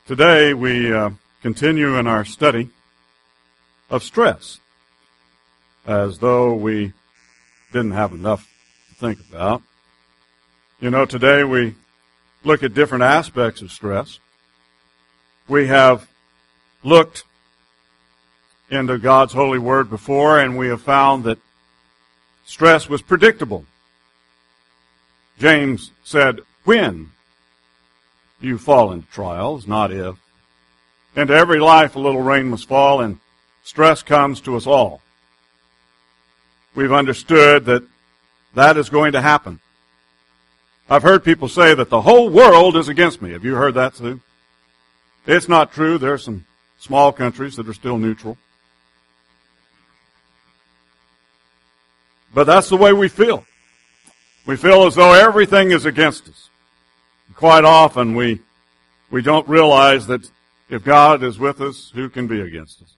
Today we continue in our study of stress, as though we didn't have enough to think about. You know, today we look at different aspects of stress. We have looked into God's holy word before, and we have found that stress was predictable. James said, when you fall into trials, not if. Into every life a little rain must fall, and stress comes to us all. We've understood that that is going to happen. I've heard people say that the whole world is against me. Have you heard that too? It's not true. There are some small countries that are still neutral. But that's the way we feel. We feel as though everything is against us. Quite often we don't realize that if God is with us, who can be against us?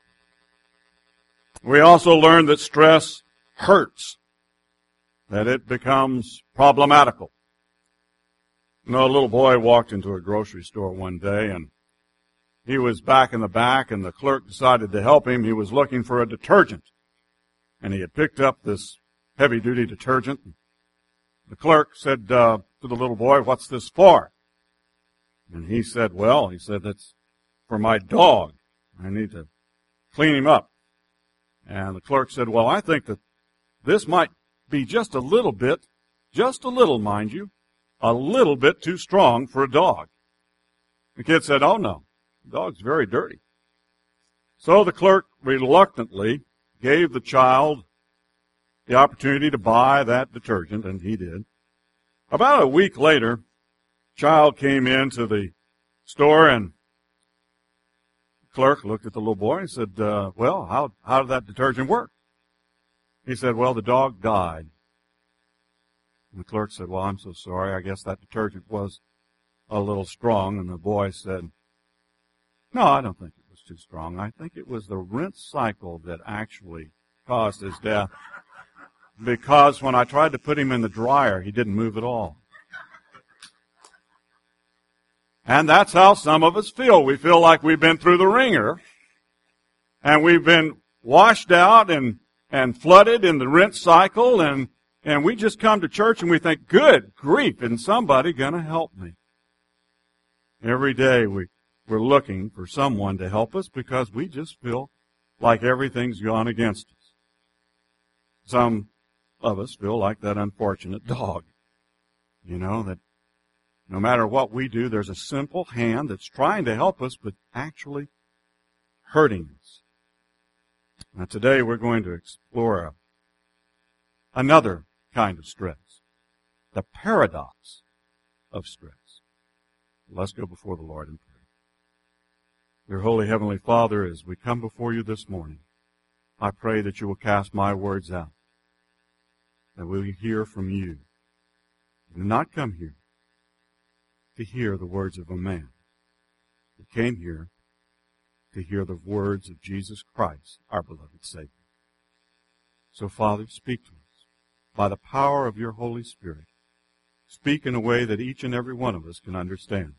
We also learn that stress hurts, that it becomes problematical. You know, a little boy walked into a grocery store one day, and he was back in the back, and the clerk decided to help him. He was looking for a detergent, and he had picked up this heavy-duty detergent. The clerk said to the little boy, "What's this for?" And he said, "That's for my dog. I need to clean him up." And the clerk said, "Well, I think that this might be just a little, mind you, a little bit too strong for a dog." The kid said, "Oh no, the dog's very dirty." So the clerk reluctantly gave the child the opportunity to buy that detergent, and he did. About a week later, the child came into the store, and the clerk looked at the little boy and said, "Well, how did that detergent work?" He said, "Well, the dog died." And the clerk said, "Well, I'm so sorry. I guess that detergent was a little strong." And the boy said, "No, I don't think it was too strong. I think it was the rinse cycle that actually caused his death. Because when I tried to put him in the dryer, he didn't move at all." And that's how some of us feel. We feel like we've been through the ringer, and we've been washed out and flooded in the rinse cycle, and we just come to church and we think, good grief, isn't somebody going to help me? Every day we're looking for someone to help us because we just feel like everything's gone against us. Some of us feel like that unfortunate dog. You know, that no matter what we do, there's a simple hand that's trying to help us, but actually hurting us. Now today we're going to explore another kind of stress, the paradox of stress. Let's go before the Lord in prayer. Dear Holy Heavenly Father, as we come before you this morning, I pray that you will cast my words out, that we will hear from you. We did not come here to hear the words of a man. We came here to hear the words of Jesus Christ, our beloved Savior. So, Father, speak to us by the power of your Holy Spirit. Speak in a way that each and every one of us can understand.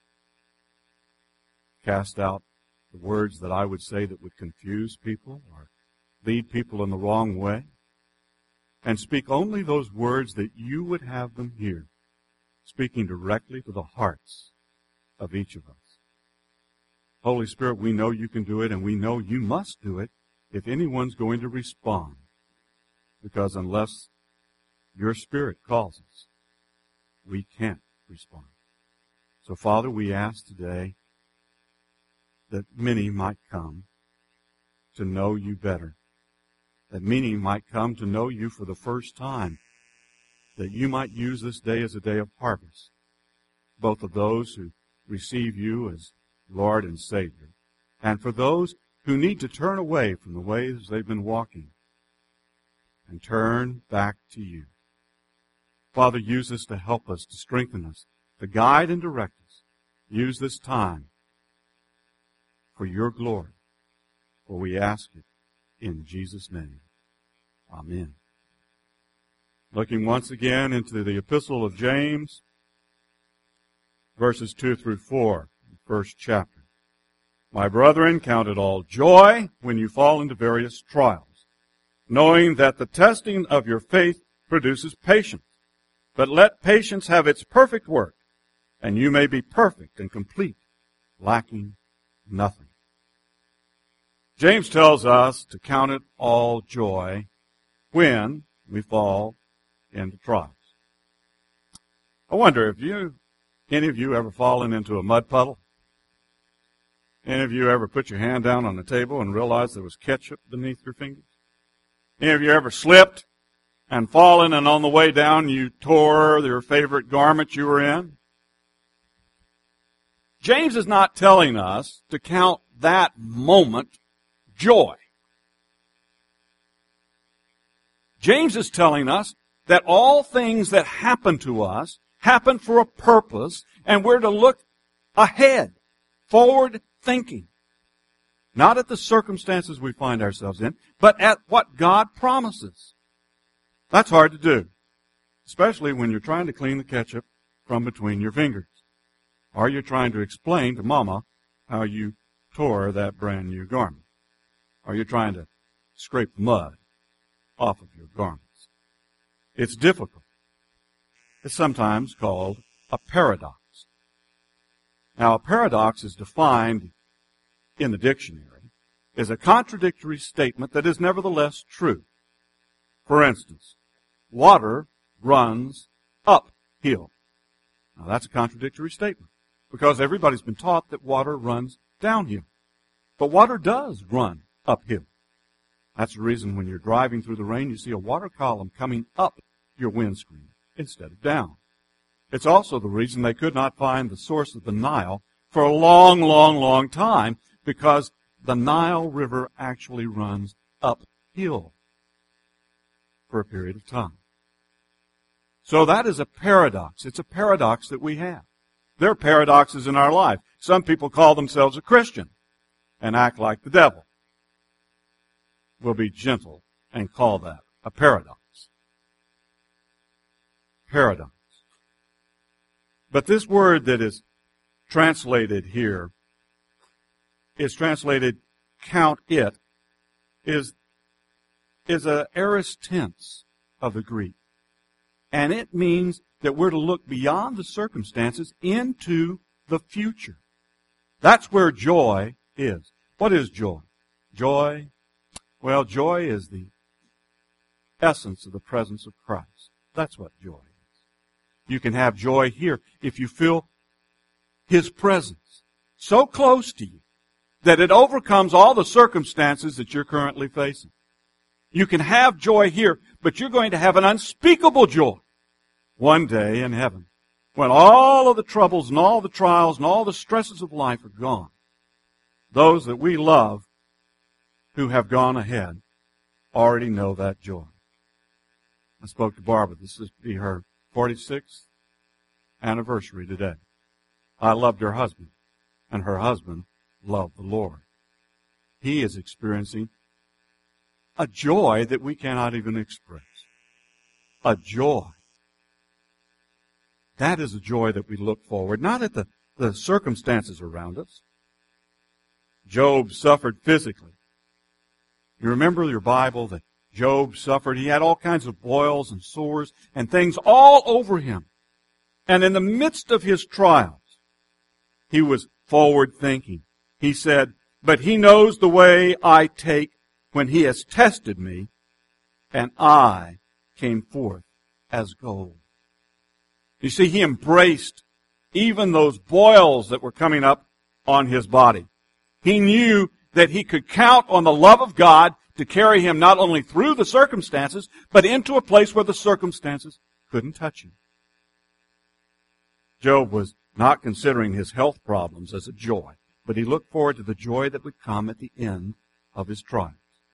Cast out the words that I would say that would confuse people or lead people in the wrong way. And speak only those words that you would have them hear, speaking directly to the hearts of each of us. Holy Spirit, we know you can do it, and we know you must do it if anyone's going to respond. Because unless your Spirit calls us, we can't respond. So, Father, we ask today that many might come to know you better, that many might come to know you for the first time, that you might use this day as a day of harvest, both of those who receive you as Lord and Savior, and for those who need to turn away from the ways they've been walking and turn back to you. Father, use this to help us, to strengthen us, to guide and direct us. Use this time for your glory, for we ask it in Jesus' name. Amen. Looking once again into the epistle of James, verses 2 through 4. first chapter. My brethren, count it all joy when you fall into various trials, knowing that the testing of your faith produces patience. But let patience have its perfect work, and you may be perfect and complete, lacking nothing. James tells us to count it all joy when we fall into trials. I wonder if any of you ever fallen into a mud puddle? Any of you ever put your hand down on the table and realized there was ketchup beneath your fingers? Any of you ever slipped and fallen, and on the way down you tore your favorite garment you were in? James is not telling us to count that moment joy. James is telling us that all things that happen to us happen for a purpose, and we're to look ahead, forward thinking. Not at the circumstances we find ourselves in, but at what God promises. That's hard to do, especially when you're trying to clean the ketchup from between your fingers. Or you're trying to explain to Mama how you tore that brand new garment. Or you're trying to scrape mud off of your garments. It's difficult. It's sometimes called a paradox. Now, a paradox is defined in the dictionary as a contradictory statement that is nevertheless true. For instance, water runs uphill. Now, that's a contradictory statement because everybody's been taught that water runs downhill. But water does run uphill. That's the reason when you're driving through the rain, you see a water column coming up your windscreen instead of down. It's also the reason they could not find the source of the Nile for a long, long, long time, because the Nile River actually runs uphill for a period of time. So that is a paradox. It's a paradox that we have. There are paradoxes in our life. Some people call themselves a Christian and act like the devil. We'll be gentle and call that a paradox. Paradox. But this word that is translated here is translated count it, is a aorist tense of the Greek. And it means that we're to look beyond the circumstances into the future. That's where joy is. What is joy? Joy, well, joy is the essence of the presence of Christ. That's what joy is. You can have joy here if you feel His presence so close to you that it overcomes all the circumstances that you're currently facing. You can have joy here, but you're going to have an unspeakable joy one day in heaven when all of the troubles and all the trials and all the stresses of life are gone. Those that we love who have gone ahead already know that joy. I spoke to Barbara. This will be her 46th anniversary today. I loved her husband, and her husband loved the Lord. He is experiencing a joy that we cannot even express. A joy. That is a joy that we look forward, not at the circumstances around us. Job suffered physically. You remember your Bible that Job suffered. He had all kinds of boils and sores and things all over him. And in the midst of his trials, he was forward thinking. He said, "But He knows the way I take when He has tested me, and I came forth as gold." You see, he embraced even those boils that were coming up on his body. He knew that he could count on the love of God to carry him not only through the circumstances, but into a place where the circumstances couldn't touch him. Job was not considering his health problems as a joy, but he looked forward to the joy that would come at the end of his trials.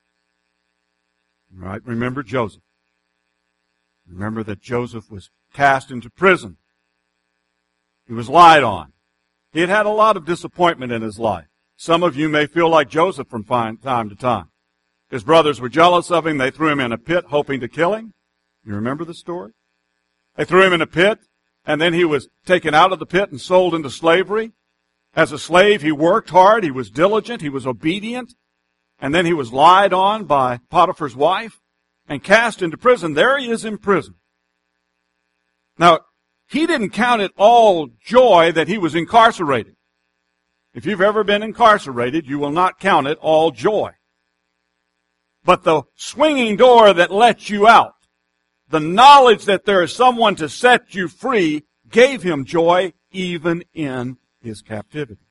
All right, remember Joseph. Remember that Joseph was cast into prison. He was lied on. He had had a lot of disappointment in his life. Some of you may feel like Joseph from time to time. His brothers were jealous of him. They threw him in a pit hoping to kill him. You remember the story? They threw him in a pit, and then he was taken out of the pit and sold into slavery. As a slave, he worked hard, he was diligent, he was obedient, and then he was lied on by Potiphar's wife and cast into prison. There he is in prison. Now, he didn't count it all joy that he was incarcerated. If you've ever been incarcerated, you will not count it all joy. But the swinging door that lets you out, the knowledge that there is someone to set you free, gave him joy even in his captivity.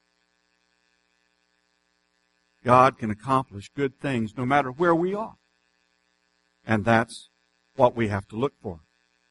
God can accomplish good things no matter where we are. And that's what we have to look for.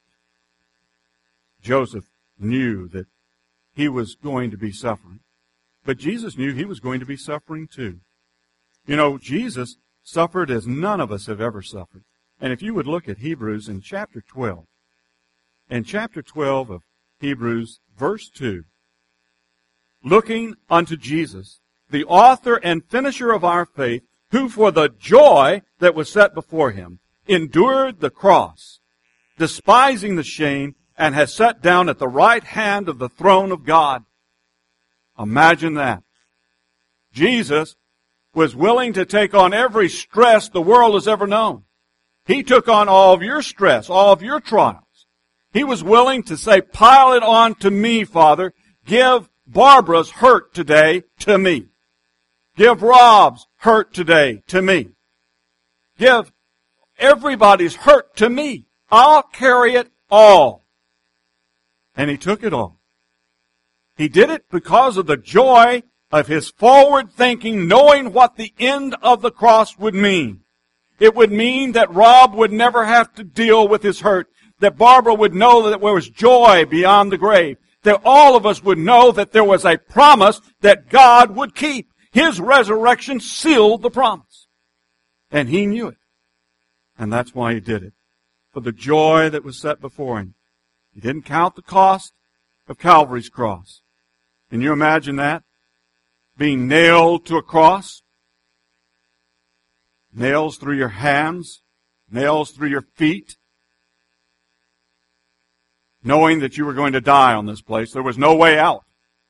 Joseph knew that he was going to be suffering. But Jesus knew he was going to be suffering too. You know, Jesus suffered as none of us have ever suffered. And if you would look at Hebrews in chapter 12, in chapter 12 of Hebrews, verse 2, looking unto Jesus, the author and finisher of our faith, who for the joy that was set before him endured the cross, despising the shame, and has sat down at the right hand of the throne of God. Imagine that. Jesus was willing to take on every stress the world has ever known. He took on all of your stress, all of your trials. He was willing to say, pile it on to me, Father. Give Barbara's hurt today to me. Give Rob's hurt today to me. Give everybody's hurt to me. I'll carry it all. And he took it all. He did it because of the joy of his forward thinking, knowing what the end of the cross would mean. It would mean that Rob would never have to deal with his hurt. That Barbara would know that there was joy beyond the grave. That all of us would know that there was a promise that God would keep. His resurrection sealed the promise. And he knew it. And that's why he did it. For the joy that was set before him. He didn't count the cost of Calvary's cross. Can you imagine that? Being nailed to a cross. Nails through your hands. Nails through your feet. Knowing that you were going to die on this place. There was no way out.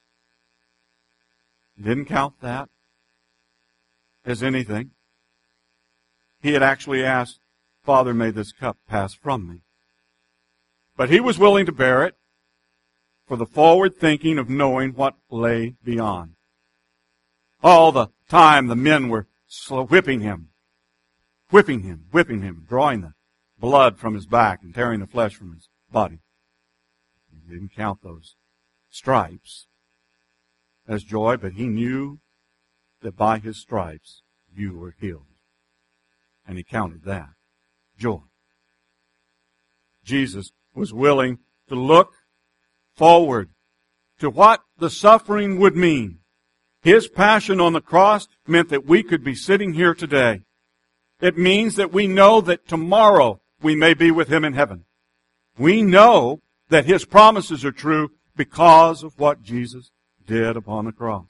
He didn't count that as anything. He had actually asked, Father, may this cup pass from me. But he was willing to bear it for the forward thinking of knowing what lay beyond. All the time the men were whipping him, drawing the blood from his back and tearing the flesh from his body. He didn't count those stripes as joy, but he knew that by his stripes you were healed. And he counted that joy. Jesus was willing to look forward to what the suffering would mean. His passion on the cross meant that we could be sitting here today. It means that we know that tomorrow we may be with him in heaven. We know that his promises are true because of what Jesus did upon the cross.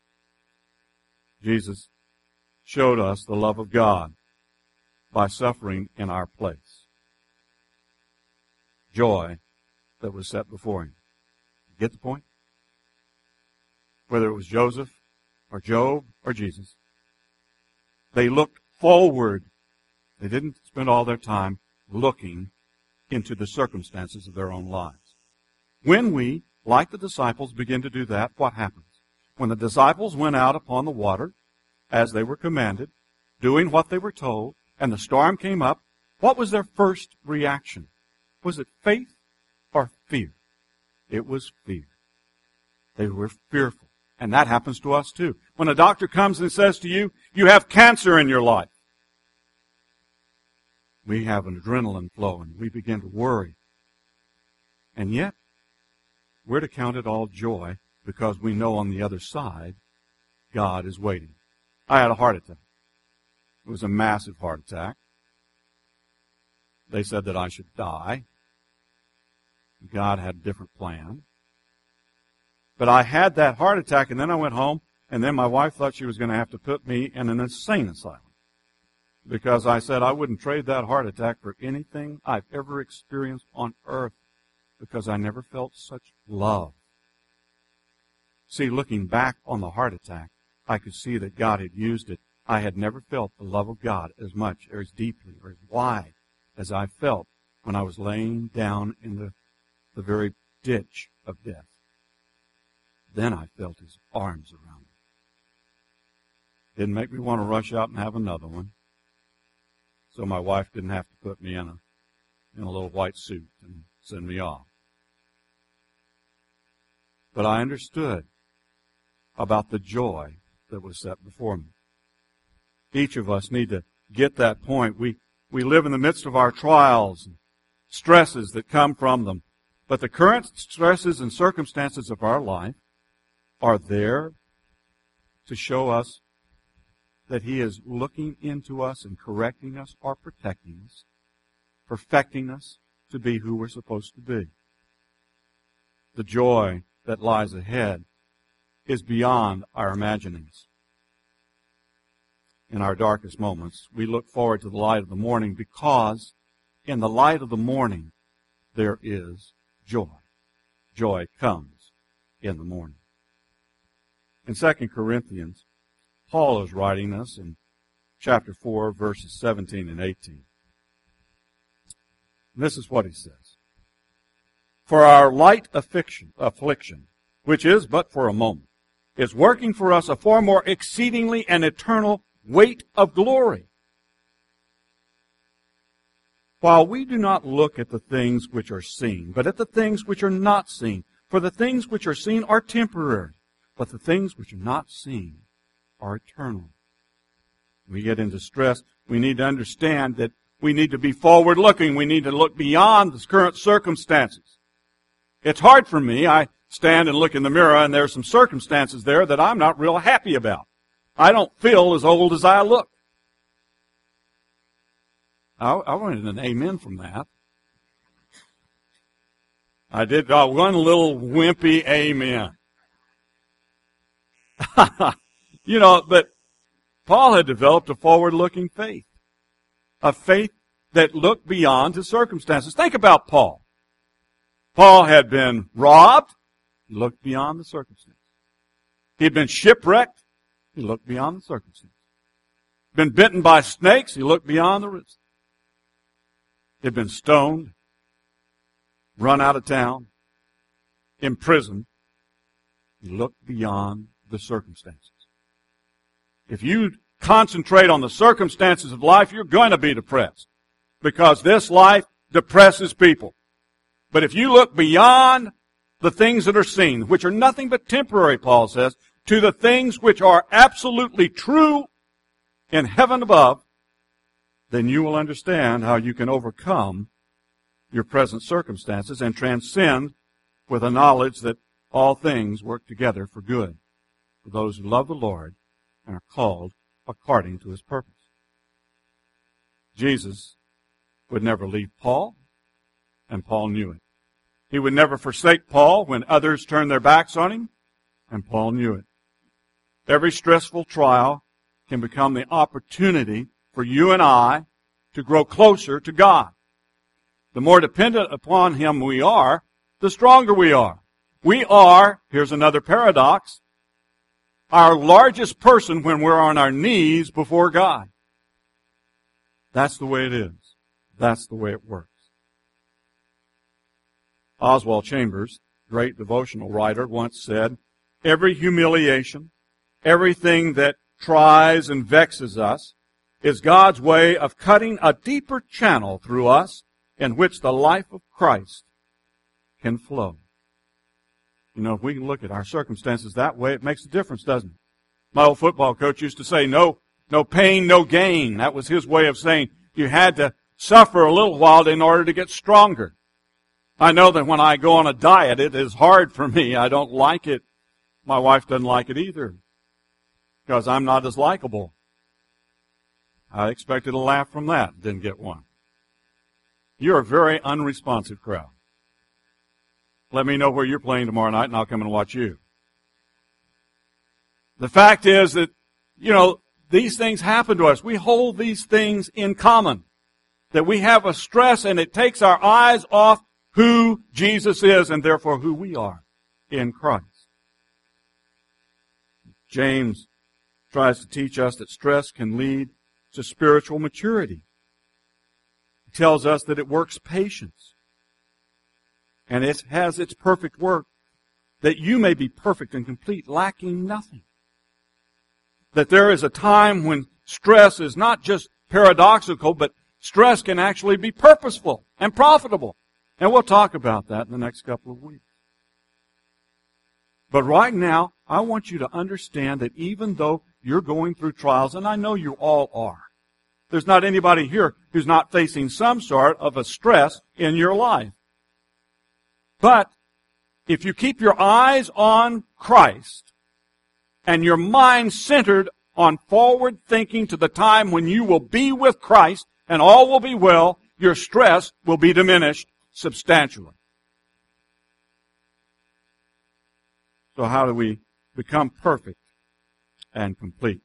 Jesus showed us the love of God by suffering in our place. Joy that was set before him. Get the point? Whether it was Joseph or Job or Jesus, they looked forward. They didn't spend all their time looking into the circumstances of their own lives. When we, like the disciples, begin to do that, what happens? When the disciples went out upon the water, as they were commanded, doing what they were told, and the storm came up, what was their first reaction? Was it faith or fear? It was fear. They were fearful. And that happens to us too. When a doctor comes and says to you, you have cancer in your life, we have an adrenaline flow and we begin to worry. And yet, we're to count it all joy because we know on the other side, God is waiting. I had a heart attack. It was a massive heart attack. They said that I should die. God had a different plan. But I had that heart attack, and then I went home, and then my wife thought she was going to have to put me in an insane asylum. Because I said I wouldn't trade that heart attack for anything I've ever experienced on earth, because I never felt such love. See, looking back on the heart attack, I could see that God had used it. I had never felt the love of God as much or as deeply or as wide as I felt when I was laying down in the very ditch of death. Then I felt His arms around me. Didn't make me want to rush out and have another one. So my wife didn't have to put me in a little white suit and send me off. But I understood about the joy that was set before me. Each of us need to get that point. We live in the midst of our trials and stresses that come from them. But the current stresses and circumstances of our life are there to show us that He is looking into us and correcting us or protecting us, perfecting us to be who we're supposed to be. The joy that lies ahead is beyond our imaginings. In our darkest moments, we look forward to the light of the morning because in the light of the morning there is joy. Joy comes in the morning. In 2 Corinthians, Paul is writing us in chapter 4, verses 17 and 18. And this is what he says. For our light affliction, which is but for a moment, is working for us a far more exceedingly and eternal weight of glory. While we do not look at the things which are seen, but at the things which are not seen. For the things which are seen are temporary, but the things which are not seen are eternal. When we get into stress, we need to understand that we need to be forward-looking. We need to look beyond the current circumstances. It's hard for me. I stand and look in the mirror, and there's some circumstances there that I'm not real happy about. I don't feel as old as I look. I wanted an amen from that. I did one little wimpy amen. But Paul had developed a forward-looking faith. A faith that looked beyond his circumstances. Think about Paul. Paul had been robbed. He looked beyond the circumstances. He had been shipwrecked. He looked beyond the circumstances. Been bitten by snakes. He looked beyond the risk. He had been stoned, run out of town, imprisoned. He looked beyond the circumstances. If you concentrate on the circumstances of life, you're going to be depressed because this life depresses people. But if you look beyond the things that are seen, which are nothing but temporary, Paul says, to the things which are absolutely true in heaven above, then you will understand how you can overcome your present circumstances and transcend with a knowledge that all things work together for good for those who love the Lord and are called according to His purpose. Jesus would never leave Paul, and Paul knew it. He would never forsake Paul when others turned their backs on him, and Paul knew it. Every stressful trial can become the opportunity for you and I to grow closer to God. The more dependent upon Him we are, the stronger we are. We are, here's another paradox, our largest person when we're on our knees before God. That's the way it is. That's the way it works. Oswald Chambers, great devotional writer, once said, every humiliation, everything that tries and vexes us, is God's way of cutting a deeper channel through us in which the life of Christ can flow. If we can look at our circumstances that way, it makes a difference, doesn't it? My old football coach used to say, no pain, no gain. That was his way of saying you had to suffer a little while in order to get stronger. I know that when I go on a diet, it is hard for me. I don't like it. My wife doesn't like it either because I'm not as likable. I expected a laugh from that. Didn't get one. You're a very unresponsive crowd. Let me know where you're playing tomorrow night and I'll come and watch you. The fact is that, these things happen to us. We hold these things in common. That we have a stress and it takes our eyes off who Jesus is and therefore who we are in Christ. James tries to teach us that stress can lead to spiritual maturity. He tells us that it works patience. And it has its perfect work, that you may be perfect and complete, lacking nothing. That there is a time when stress is not just paradoxical, but stress can actually be purposeful and profitable. And we'll talk about that in the next couple of weeks. But right now, I want you to understand that even though you're going through trials, and I know you all are, there's not anybody here who's not facing some sort of a stress in your life. But if you keep your eyes on Christ and your mind centered on forward thinking to the time when you will be with Christ and all will be well, your stress will be diminished substantially. So how do we become perfect and complete?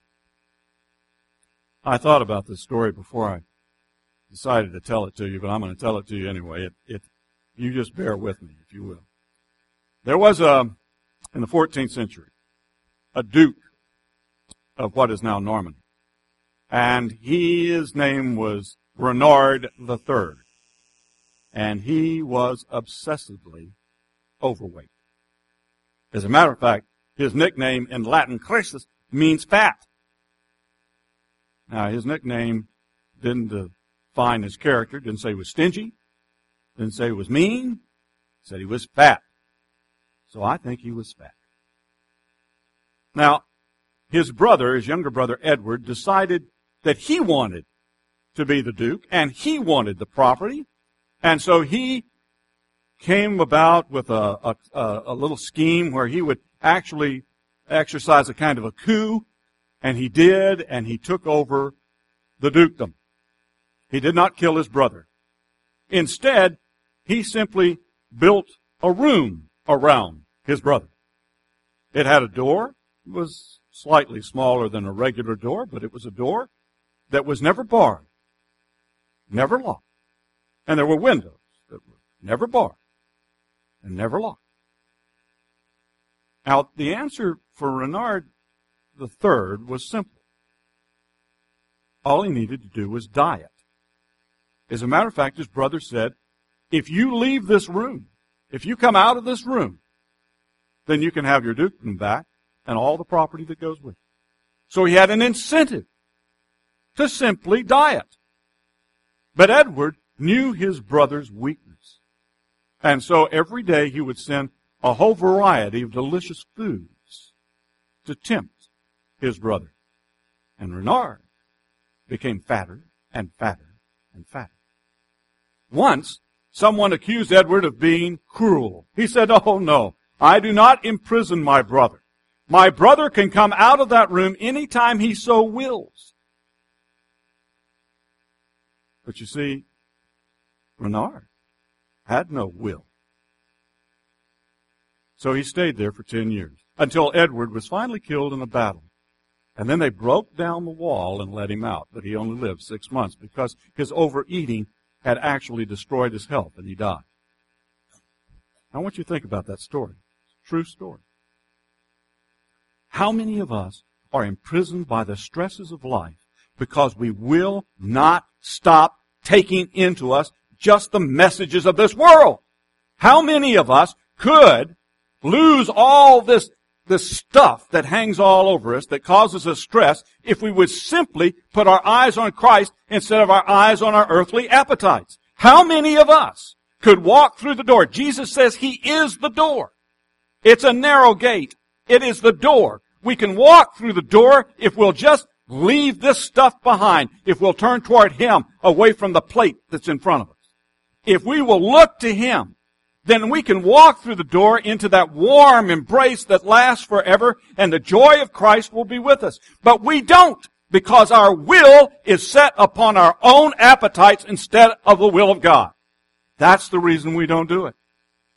I thought about this story before I decided to tell it to you, but I'm going to tell it to you anyway. You just bear with me, if you will. There was in the 14th century, a duke of what is now Normandy. And his name was Renard III. And he was obsessively overweight. As a matter of fact, his nickname in Latin, Christus, means fat. Now, his nickname didn't define his character, didn't say he was stingy, didn't say he was mean, said he was fat. So I think he was fat. Now, his younger brother Edward, decided that he wanted to be the duke, and he wanted the property, and so he came about with a little scheme where he would actually exercise a kind of a coup, and he did, and he took over the dukedom. He did not kill his brother. Instead, he simply built a room around his brother. It had a door. It was slightly smaller than a regular door, but it was a door that was never barred, never locked. And there were windows that were never barred and never locked. Now, the answer for Renard III was simple. All he needed to do was diet. As a matter of fact, his brother said, if you leave this room, if you come out of this room, then you can have your dukedom back and all the property that goes with it. So he had an incentive to simply diet. But Edward knew his brother's weakness. And so every day he would send a whole variety of delicious foods to tempt his brother. And Renard became fatter and fatter and fatter. Once, someone accused Edward of being cruel. He said, "Oh no, I do not imprison my brother. My brother can come out of that room any time he so wills." But you see, Renard had no will. So he stayed there for 10 years, until Edward was finally killed in a battle. And then they broke down the wall and let him out, but he only lived 6 months because his overeating had actually destroyed his health, and he died. I want you to think about that story. It's a true story. How many of us are imprisoned by the stresses of life because we will not stop taking into us just the messages of this world? How many of us could lose all this stuff that hangs all over us that causes us stress if we would simply put our eyes on Christ instead of our eyes on our earthly appetites? How many of us could walk through the door? Jesus says He is the door. It's a narrow gate. It is the door. We can walk through the door if we'll just leave this stuff behind, if we'll turn toward Him away from the plate that's in front of us. If we will look to Him, then we can walk through the door into that warm embrace that lasts forever, and the joy of Christ will be with us. But we don't, because our will is set upon our own appetites instead of the will of God. That's the reason we don't do it.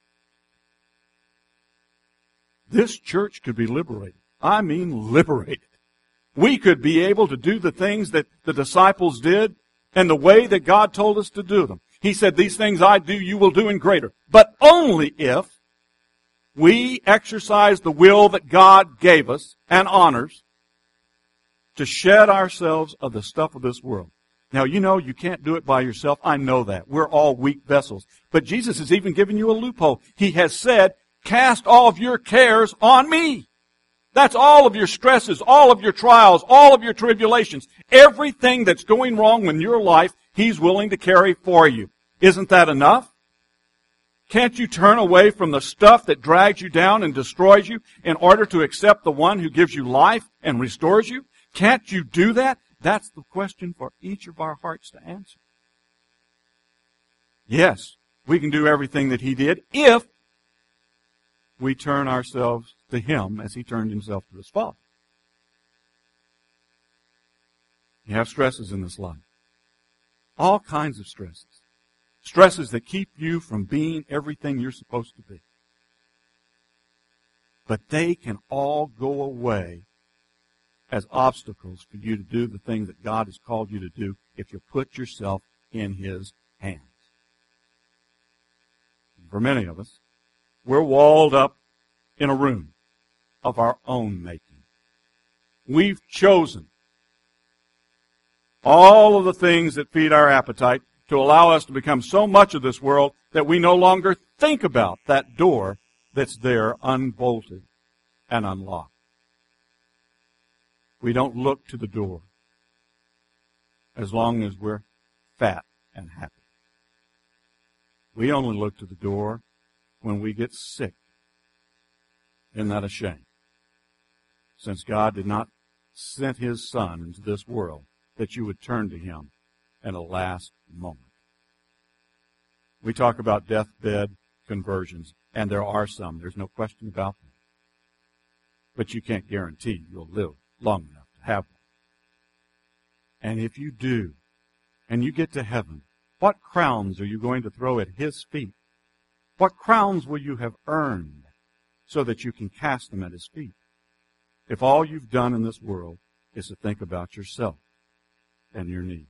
This church could be liberated. I mean liberated. We could be able to do the things that the disciples did and the way that God told us to do them. He said, "These things I do, you will do in greater." But only if we exercise the will that God gave us and honors to shed ourselves of the stuff of this world. Now, you know you can't do it by yourself. I know that. We're all weak vessels. But Jesus has even given you a loophole. He has said, cast all of your cares on me. That's all of your stresses, all of your trials, all of your tribulations. Everything that's going wrong in your life, He's willing to carry for you. Isn't that enough? Can't you turn away from the stuff that drags you down and destroys you in order to accept the one who gives you life and restores you? Can't you do that? That's the question for each of our hearts to answer. Yes, we can do everything that He did if we turn ourselves to Him as He turned Himself to His Father. You have stresses in this life. All kinds of stresses. Stresses that keep you from being everything you're supposed to be. But they can all go away as obstacles for you to do the thing that God has called you to do if you put yourself in His hands. For many of us, we're walled up in a room of our own making. We've chosen all of the things that feed our appetite to allow us to become so much of this world that we no longer think about that door that's there unbolted and unlocked. We don't look to the door as long as we're fat and happy. We only look to the door when we get sick. Isn't that a shame? Since God did not send His Son into this world that you would turn to Him at a last moment. We talk about deathbed conversions, and there are some. There's no question about that. But you can't guarantee you'll live long enough to have one. And if you do, and you get to heaven, what crowns are you going to throw at His feet? What crowns will you have earned so that you can cast them at His feet? If all you've done in this world is to think about yourself and your need.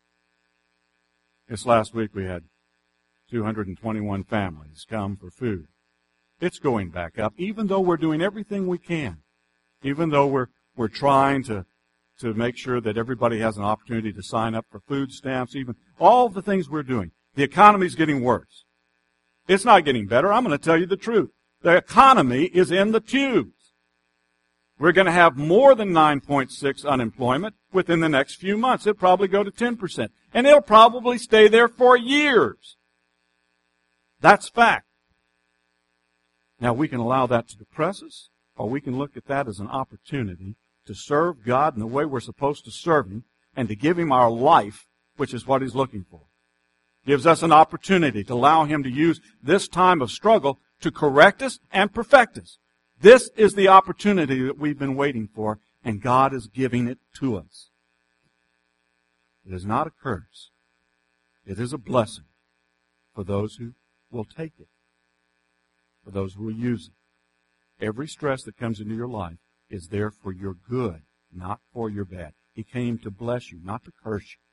This last week we had 221 families come for food. It's going back up, even though we're doing everything we can. Even though we're trying to make sure that everybody has an opportunity to sign up for food stamps, even all the things we're doing. The economy's getting worse. It's not getting better. I'm going to tell you the truth. The economy is in the tubes. We're going to have more than 9.6 unemployment within the next few months. It'll probably go to 10%. And it'll probably stay there for years. That's fact. Now, we can allow that to depress us, or we can look at that as an opportunity to serve God in the way we're supposed to serve Him and to give Him our life, which is what He's looking for. Gives us an opportunity to allow Him to use this time of struggle to correct us and perfect us. This is the opportunity that we've been waiting for, and God is giving it to us. It is not a curse. It is a blessing for those who will take it, for those who will use it. Every stress that comes into your life is there for your good, not for your bad. He came to bless you, not to curse you.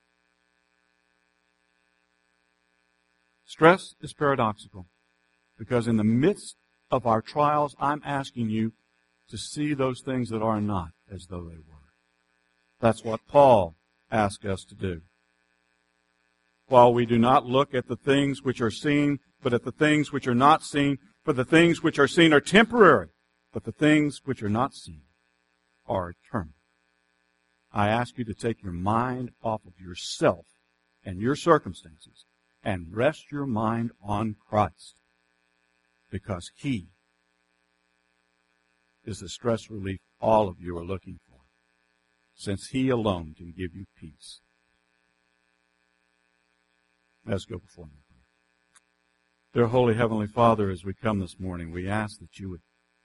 Stress is paradoxical because in the midst of our trials, I'm asking you to see those things that are not as though they were. That's what Paul asked us to do. While we do not look at the things which are seen, but at the things which are not seen, for the things which are seen are temporary, but the things which are not seen are eternal. I ask you to take your mind off of yourself and your circumstances and rest your mind on Christ, because He is the stress relief all of you are looking for, since He alone can give you peace. Let's go before me. Dear Holy Heavenly Father, as we come this morning, we ask that you would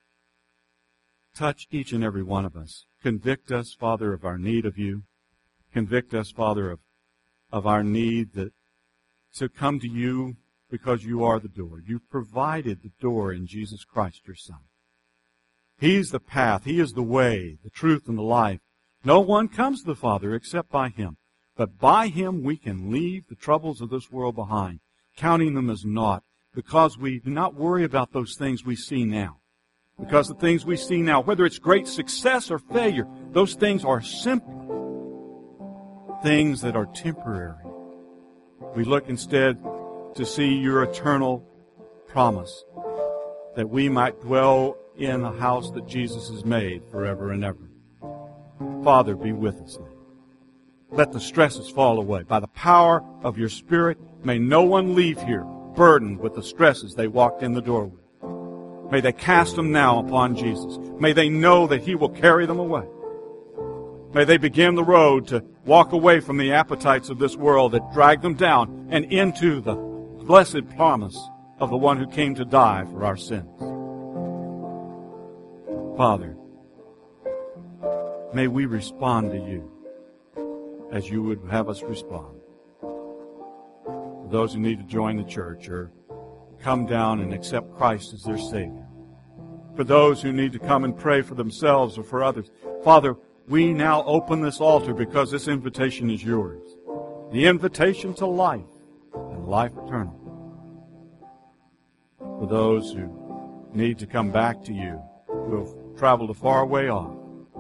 touch each and every one of us. Convict us, Father, of our need of you. Convict us, Father, of our need to come to you because you are the door. You've provided the door in Jesus Christ, your Son. He's the path. He is the way, the truth, and the life. No one comes to the Father except by Him. But by Him we can leave the troubles of this world behind, counting them as naught, because we do not worry about those things we see now. Because the things we see now, whether it's great success or failure, those things are simply things that are temporary. We look instead to see your eternal promise, that we might dwell in the house that Jesus has made forever and ever. Father, be with us now. Let the stresses fall away. By the power of your Spirit, may no one leave here burdened with the stresses they walked in the door with. May they cast them now upon Jesus. May they know that He will carry them away. May they begin the road to walk away from the appetites of this world that drag them down and into the blessed promise of the one who came to die for our sins. Father, may we respond to you as you would have us respond. For those who need to join the church or come down and accept Christ as their Savior. For those who need to come and pray for themselves or for others. Father, we now open this altar because this invitation is yours. The invitation to life and life eternal. For those who need to come back to you, who have traveled a far way off.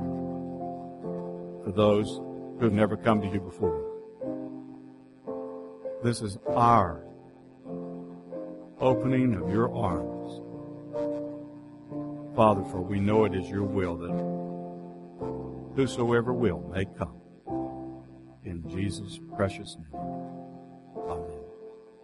For those who have never come to you before. This is our opening of your arms. Father, for we know it is your will that whosoever will may come. In Jesus' precious name.